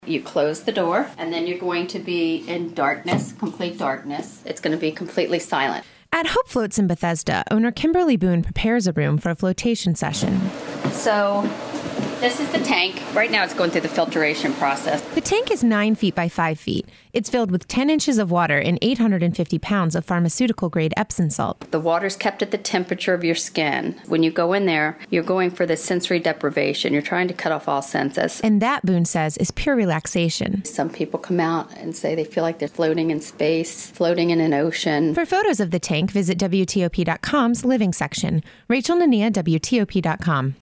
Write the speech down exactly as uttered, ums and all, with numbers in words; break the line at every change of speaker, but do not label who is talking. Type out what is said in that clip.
You close the door, and then you're going to be in darkness, complete darkness. It's going to be completely silent.
At Hope Floats in Bethesda, owner Kimberly Boone prepares a room for a flotation session.
So this is the tank. Right now it's going through the filtration process.
The tank is nine feet by five feet. It's filled with ten inches of water and eight hundred fifty pounds of pharmaceutical-grade Epsom salt.
The water's kept at the temperature of your skin. When you go in there, you're going for the sensory deprivation. You're trying to cut off all senses.
And that, Boone says, is pure relaxation.
Some people come out and say they feel like they're floating in space, floating in an ocean.
For photos of the tank, visit W T O P dot com's living section. Rachel Nania, W T O P dot com.